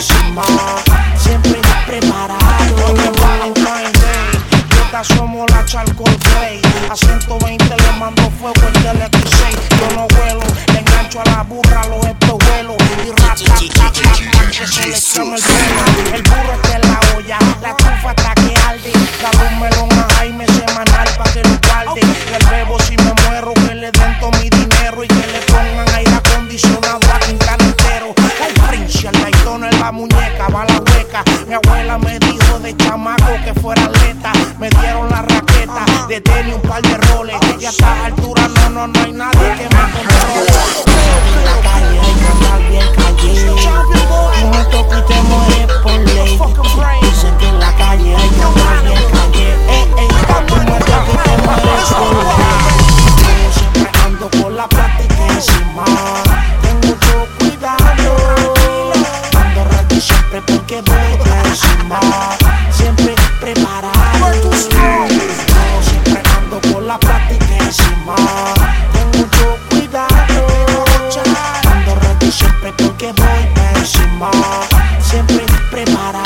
sin más, siempre preparado. Valentine's Day, esta somos la Charcoal Grey. A 120 le mando fuego el del X6. Yo no vuelo, le engancho a la burra los espejuelos y que selecciona el pelo. El burro está en la olla, la tufa está que arde. Dale un melón a Jaime semanal pa' que lo guarde. El bebo si me muero, que le den todo mi dinero y que le pongan aire acondicionado a Quintana entero. El Prince, el Daytona en la muñeca, va la hueca. Mi abuela me dijo de chamaco que fuera atleta. Me dieron la raqueta, de tenis un par de roles. Y a esta altura no hay nadie que me controle. En la calle hay que andar bien callado. Y me toco y te mueres por ley. Dicen que en la calle hay que andar bien callado. Y me toco y te mueres por ley. Yo siempre ando con la práctica encima. Tengo mucho cuidado. Ando ready siempre porque voy de encima. Siempre preparado. Yo siempre ando con la práctica encima. Tengo mucho cuidado. Ando ready siempre porque voy de encima. Siempre preparado.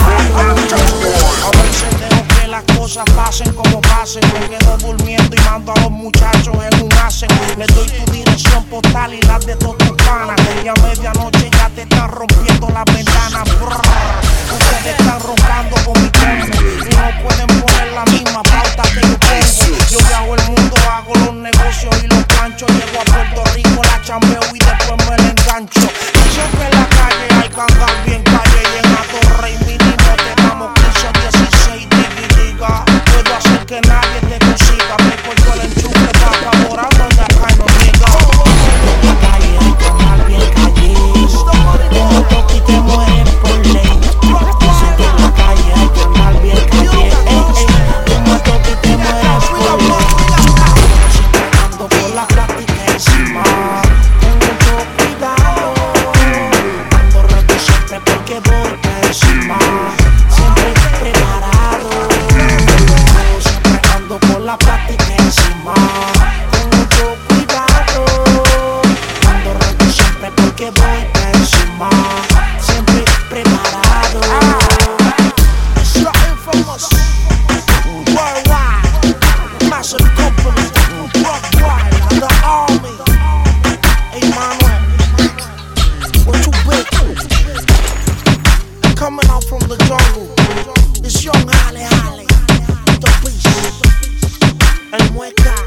A veces dejo que las cosas pasen como pasen. Me quedo durmiendo y mando a los muchachos en un asen. Les doy tu dirección postal y las de todos tus panas. Y a medianoche ya te están rompiendo las ventanas. Ustedes están roncando con mi combo y no pueden poner la misma pauta que yo pongo. Yo viajo el mundo, hago los negocios y los planchos. Llego a Puerto Rico, la chambeo y después me la engancho. Dicen que en la calle hay que andar bien calle. Y en la torre y mínimo te damos 15, 16, diga. Puedo hacer que nadie te consiga. Me corto el enchufe, está favorable de acá no llega. En la calle hay que andar bien calle. Tengo toque y te mueres por ley. Dicen que en la calle hay que andar bien calle. Tengo toque y te mueres por ley. Siempre ando por la práctica encima. Tengo mucho cuidado. Ando ready siempre porque voy por encima. Siempre preparado. Yo siempre ando por la práctica encima. Tengo mucho cuidado. Ando ready siempre porque voy por encima. Siempre preparado. It's the infamous worldwide massive company, worldwide, the army. Hey Manuel, what you big? Coming out from the jungle, it's young Halle, the beast, el Mueca.